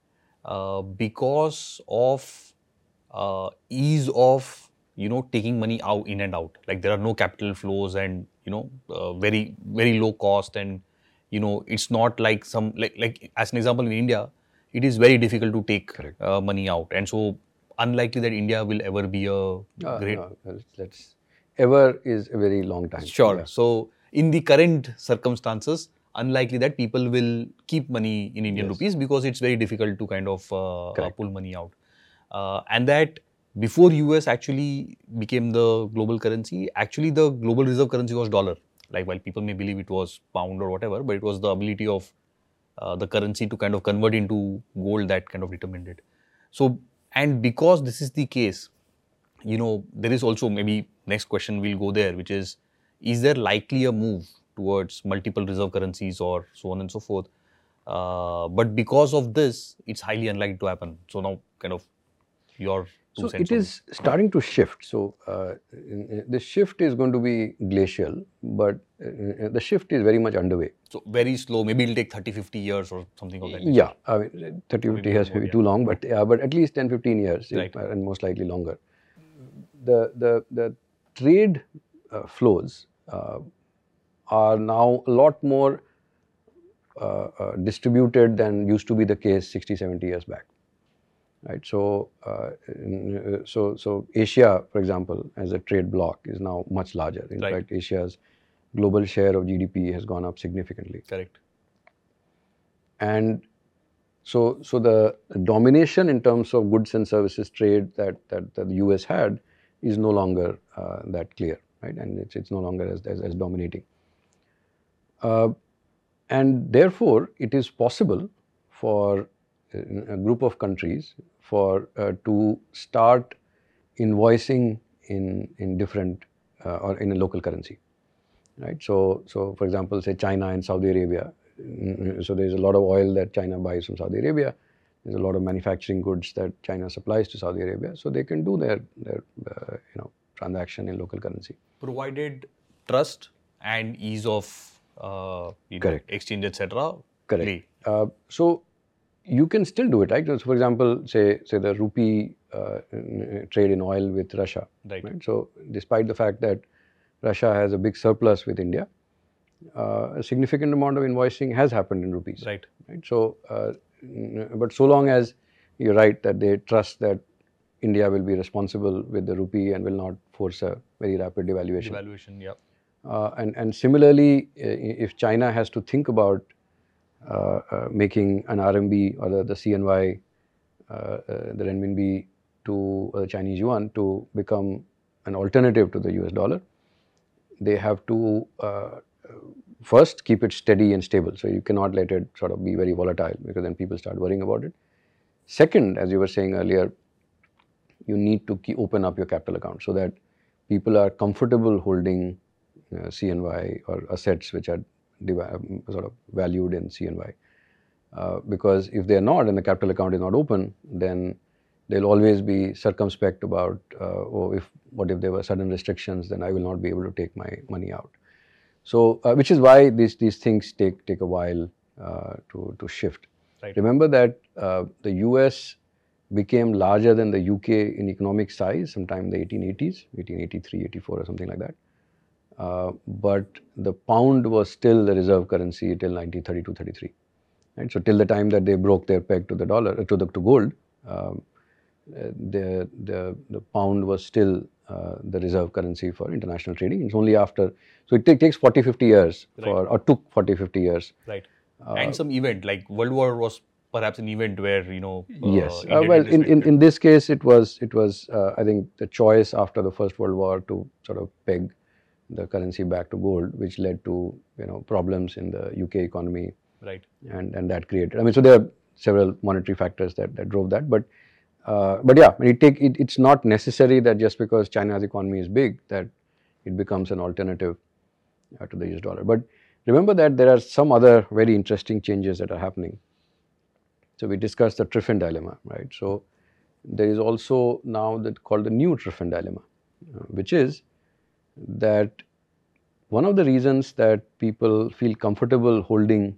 because of ease of taking money out in and out. Like there are no capital flows and very very low cost, and it's not like some like as an example in India, it is very difficult to take money out, and so unlikely that India will ever be a great. No, ever is a very long time. Sure. Yeah. So in the current circumstances, unlikely that people will keep money in Indian rupees because it's very difficult to kind of pull money out. And that before US actually became the global currency, actually the global reserve currency was dollar. Like while people may believe it was pound or whatever, but it was the ability of the currency to kind of convert into gold that kind of determined it. So, and because this is the case, there is also maybe next question we'll go there, which is there likely a move towards multiple reserve currencies or so on and so forth? But because of this, it's highly unlikely to happen. So now kind of your So it is starting to shift. So the shift is going to be glacial, but the shift is very much underway. So very slow. Maybe it'll take 30-50 years or something of that. Yeah, I mean, 30-50 years may be too long, but at least 10-15 years, right. And most likely longer. The trade flows are now a lot more distributed than used to be the case 60-70 years back. Right. So so Asia, for example, as a trade bloc is now much larger. In fact, Asia's global share of GDP has gone up significantly. Correct. And so the domination in terms of goods and services trade that the US had is no longer that clear, right? And it's no longer as dominating. And therefore, it is possible for a group of countries to start invoicing in different or in a local currency, right? So for example, say China and Saudi Arabia. So there's a lot of oil that China buys from Saudi Arabia. There's a lot of manufacturing goods that China supplies to Saudi Arabia. So they can do their transaction in local currency, provided trust and ease of exchange, etc. Correct. So you can still do it, right? So for example, say the rupee trade in oil with Russia. Right. So despite the fact that Russia has a big surplus with India, a significant amount of invoicing has happened in rupees. Right. So, but so long as you're right that they trust that India will be responsible with the rupee and will not force a very rapid devaluation. And similarly, if China has to think about making an RMB or the CNY, the renminbi to the Chinese yuan to become an alternative to the US dollar, they have to first keep it steady and stable. So you cannot let it sort of be very volatile, because then people start worrying about it. Second, as you were saying earlier, you need to open up your capital account so that people are comfortable holding CNY or assets which are sort of valued in CNY. Because if they are not and the capital account is not open, then they'll always be circumspect about, what if there were sudden restrictions, then I will not be able to take my money out. So, which is why these things take a while to shift. Right. Remember that the US became larger than the UK in economic size sometime in the 1880s, 1883, 84 or something like that. But the pound was still the reserve currency till 1932-33. Right? So till the time that they broke their peg to the dollar, to gold, the pound was still the reserve currency for international trading. It's only after, so it takes 40-50 years or took 40-50 years. Right. And some event like World War was perhaps an event where yes. Well, in this case, it was I think the choice after the First World War to sort of peg the currency back to gold, which led to problems in the UK economy. Right. And that created. I mean, so there are several monetary factors that drove that, but yeah, it's not necessary that just because China's economy is big that it becomes an alternative to the US dollar. But remember that there are some other very interesting changes that are happening. So we discussed the Triffin dilemma, right? So there is also now called the new Triffin dilemma, which is that one of the reasons that people feel comfortable holding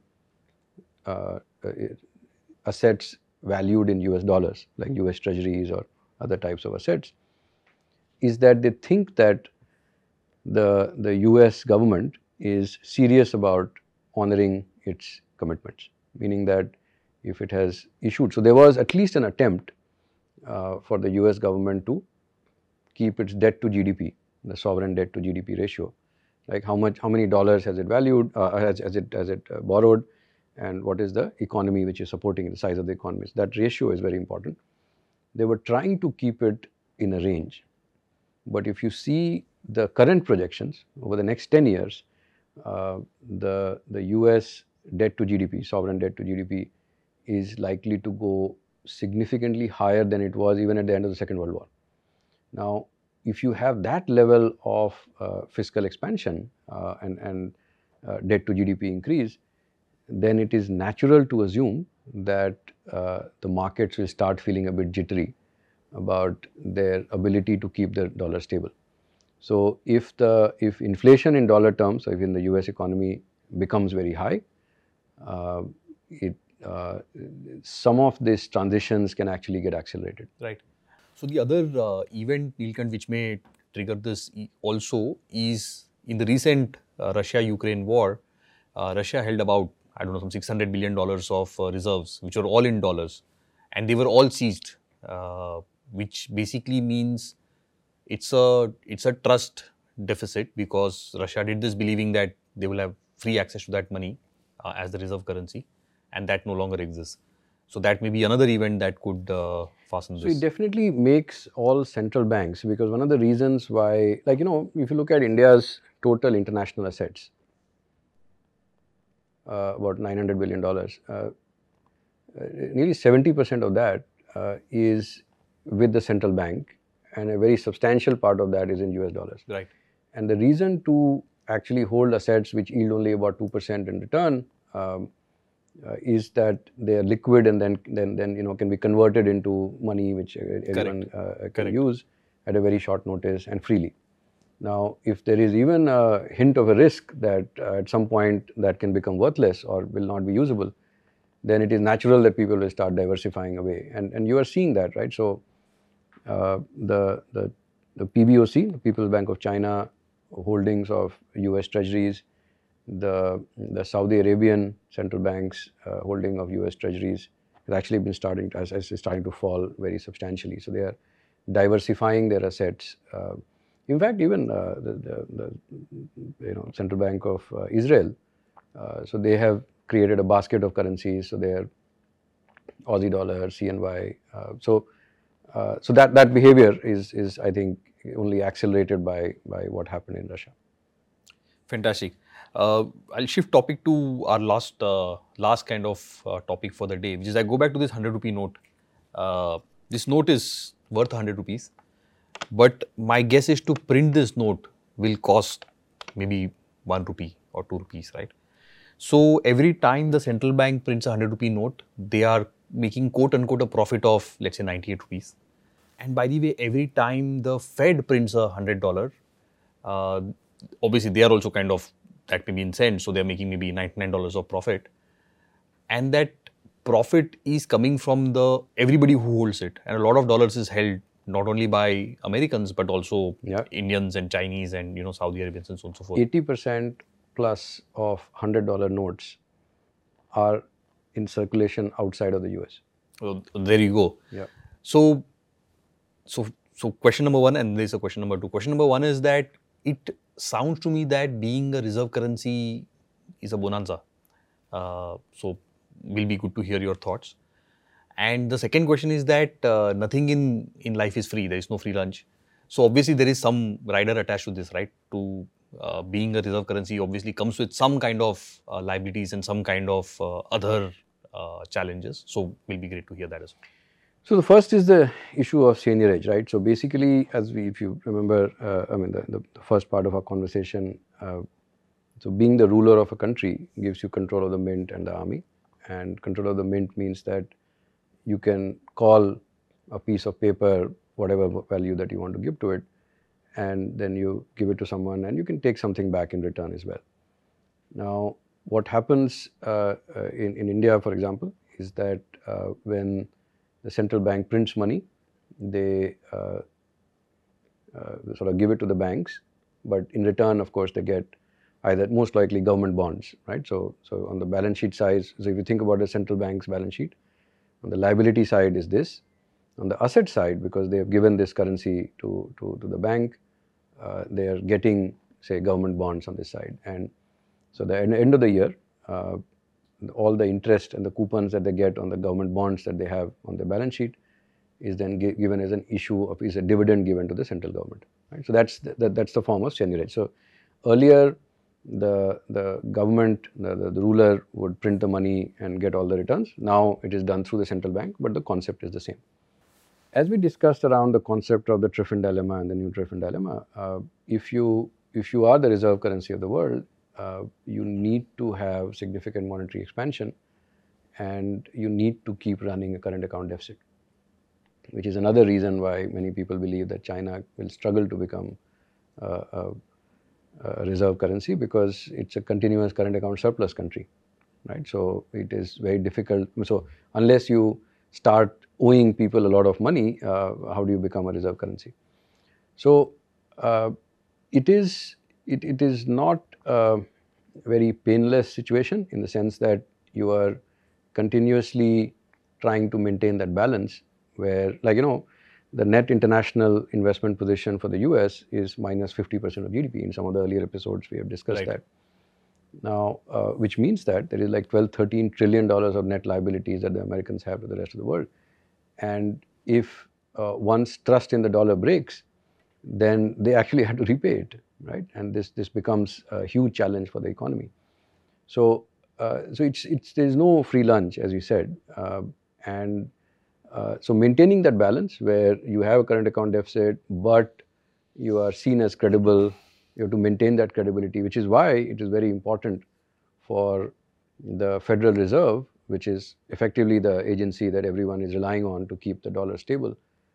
assets valued in US dollars, like US treasuries or other types of assets, is that they think that the US government is serious about honoring its commitments, meaning that if it has issued, so there was at least an attempt for the US government to keep its debt to GDP, the sovereign debt to GDP ratio, like how many dollars has it valued, has it borrowed, and what is the economy which is supporting it, the size of the economy. So that ratio is very important. They were trying to keep it in a range. But if you see the current projections over the next 10 years, the US debt to GDP, sovereign debt to GDP, is likely to go significantly higher than it was even at the end of the Second World War. Now, if you have that level of fiscal expansion and debt to GDP increase, then it is natural to assume that the markets will start feeling a bit jittery about their ability to keep the dollar stable. So if inflation in dollar terms, so if in the US economy becomes very high, some of these transitions can actually get accelerated. Right. So the other event, Neelkanth, which may trigger this also is in the recent Russia-Ukraine war, Russia held about, I don't know, some $600 billion of reserves, which were all in dollars, and they were all seized which basically means it's a trust deficit, because Russia did this believing that they will have free access to that money as the reserve currency, and that no longer exists. So that may be another event that could fasten So this. it definitely makes all central banks, because one of the reasons why, like, if you look at India's total international assets, about $900 billion, nearly 70% of that is with the central bank, and a very substantial part of that is in US dollars. Right. And the reason to actually hold assets which yield only about 2% in return is that they are liquid, and then can be converted into money which everyone can Correct. use at a very short notice and freely. Now, if there is even a hint of a risk that at some point that can become worthless or will not be usable, then it is natural that people will start diversifying away, and you are seeing that, right? So the PBOC, the People's Bank of China, holdings of US Treasuries, the Saudi Arabian central bank's holding of US Treasuries has actually been starting to fall very substantially. So they are diversifying their assets. In fact, even the Central Bank of Israel, so they have created a basket of currencies. So they are Aussie dollar, CNY. So that behavior is I think only accelerated by what happened in Russia. Fantastic. I'll shift topic to our last kind of topic for the day, which is I go back to this 100 rupee note. This note is worth 100 rupees, but my guess is to print this note will cost maybe 1 rupee or 2 rupees, right? So every time the central bank prints a 100 rupee note, they are making quote unquote a profit of, let's say, 98 rupees. And by the way, every time the Fed prints a $100, obviously they are also kind of, that may be in cents, so they're making maybe $99 of profit. And that profit is coming from everybody who holds it. And a lot of dollars is held not only by Americans, but also Indians and Chinese and Saudi Arabians and so on and so forth. 80% plus of $100 notes are in circulation outside of the US. So there you go. Yeah. So question number one, and there's a question number two. Question number one is that it sounds to me that being a reserve currency is a bonanza. So will be good to hear your thoughts. And the second question is that nothing in life is free. There is no free lunch. So obviously there is some rider attached to this, right? To being a reserve currency obviously comes with some kind of liabilities and some kind of other challenges. So will be great to hear that as well. So the first is the issue of seigniorage, right? So basically, if you remember, the first part of our conversation, so being the ruler of a country gives you control of the mint and the army, and control of the mint means that you can call a piece of paper whatever value that you want to give to it, and then you give it to someone, and you can take something back in return as well. Now, what happens in India, for example, is that when the central bank prints money, they sort of give it to the banks, but in return, of course, they get either most likely government bonds, right? So on the balance sheet side, so if you think about the central bank's balance sheet, on the liability side is this. On the asset side, because they have given this currency to the bank, they are getting, say, government bonds on this side. And so at the end of the year, all the interest and the coupons that they get on the government bonds that they have on their balance sheet is then given as an is a dividend given to the central government. Right? So that's the form of seigniorage. So earlier, the government, the ruler would print the money and get all the returns. Now it is done through the central bank, but the concept is the same. As we discussed around the concept of the Triffin dilemma and the new Triffin dilemma, if you are the reserve currency of the world, you need to have significant monetary expansion, and you need to keep running a current account deficit, which is another reason why many people believe that China will struggle to become a reserve currency, because it's a continuous current account surplus country, right? So it is very difficult. So unless you start owing people a lot of money, how do you become a reserve currency? So it is not a very painless situation, in the sense that you are continuously trying to maintain that balance, where, like, the net international investment position for the US is minus 50% of GDP. In some of the earlier episodes, we have discussed that. Now, which means that there is like $12-13 trillion of net liabilities that the Americans have to the rest of the world. And if once trust in the dollar breaks, then they actually had to repay it, right? And this becomes a huge challenge for the economy. So there's no free lunch, as you said, so maintaining that balance where you have a current account deficit, but you are seen as credible, you have to maintain that credibility, which is why it is very important for the Federal Reserve, which is effectively the agency that everyone is relying on to keep the dollar stable,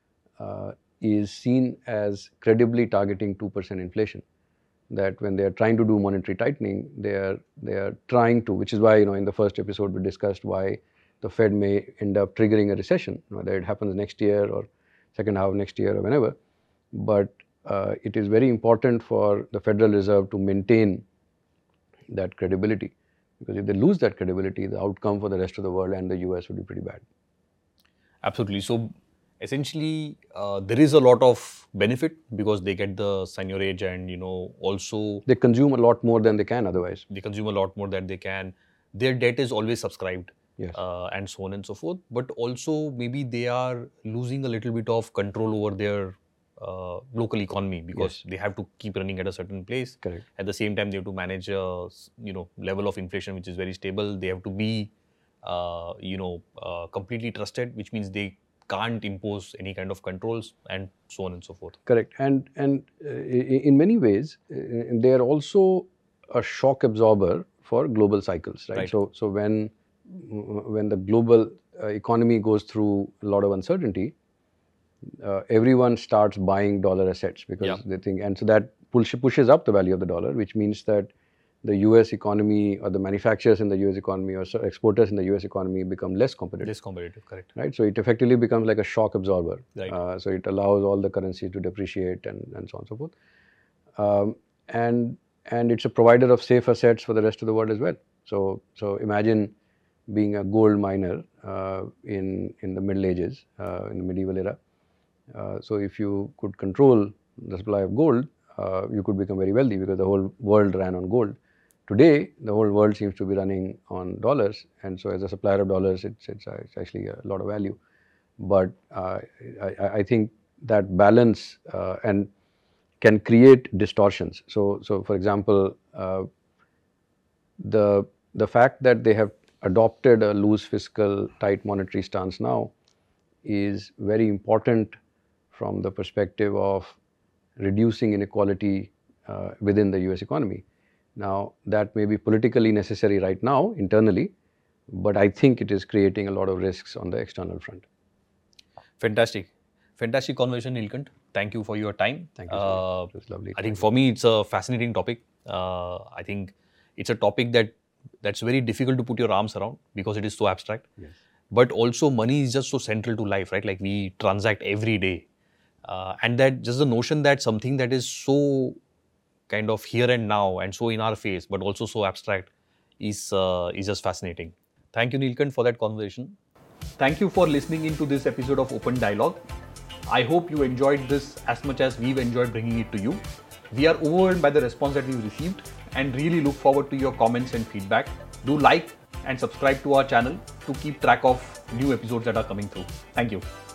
is seen as credibly targeting 2% inflation. That when they are trying to do monetary tightening, they are trying to, which is why, in the first episode we discussed why the Fed may end up triggering a recession, whether it happens next year or second half of next year or whenever. But it is very important for the Federal Reserve to maintain that credibility, because if they lose that credibility, the outcome for the rest of the world and the US would be pretty bad. Absolutely. So essentially, there is a lot of benefit because they get the seigniorage and, also they consume a lot more than they can otherwise. They consume a lot more than they can. Their debt is always subscribed. Yes. And so on and so forth. But also maybe they are losing a little bit of control over their local economy because they have to keep running at a certain place. Correct. At the same time, they have to manage a level of inflation which is very stable. They have to be completely trusted, which means they can't impose any kind of controls and so on and so forth. Correct. And in many ways, they are also a shock absorber for global cycles, right? So when the global economy goes through a lot of uncertainty, everyone starts buying dollar assets because they think, and so that pushes up the value of the dollar, which means that the US economy or the manufacturers in the US economy or exporters in the US economy become less competitive. Less competitive, correct. Right. So it effectively becomes like a shock absorber. Right. So it allows all the currencies to depreciate and so on and so forth. And it's a provider of safe assets for the rest of the world as well. So imagine being a gold miner in the Middle Ages, in the medieval era. So if you could control the supply of gold, you could become very wealthy because the whole world ran on gold. Today, the whole world seems to be running on dollars, and so as a supplier of dollars, it's actually a lot of value. But I think that balance and can create distortions. So for example, the fact that they have adopted a loose fiscal, tight monetary stance now is very important from the perspective of reducing inequality within the US economy. Now, that may be politically necessary right now, internally, but I think it is creating a lot of risks on the external front. Fantastic. Fantastic conversation, Neelkant. Thank you for your time. Thank you so much. It was lovely. I think for me, it's a fascinating topic. I think it's a topic that's very difficult to put your arms around because it is so abstract. Yes. But also money is just so central to life, right? Like we transact every day. And that just the notion that something that is so kind of here and now and so in our face, but also so abstract is just fascinating. Thank you, Neelkant, for that conversation. Thank you for listening into this episode of Open Dialogue. I hope you enjoyed this as much as we've enjoyed bringing it to you. We are overwhelmed by the response that we've received and really look forward to your comments and feedback. Do like and subscribe to our channel to keep track of new episodes that are coming through. Thank you.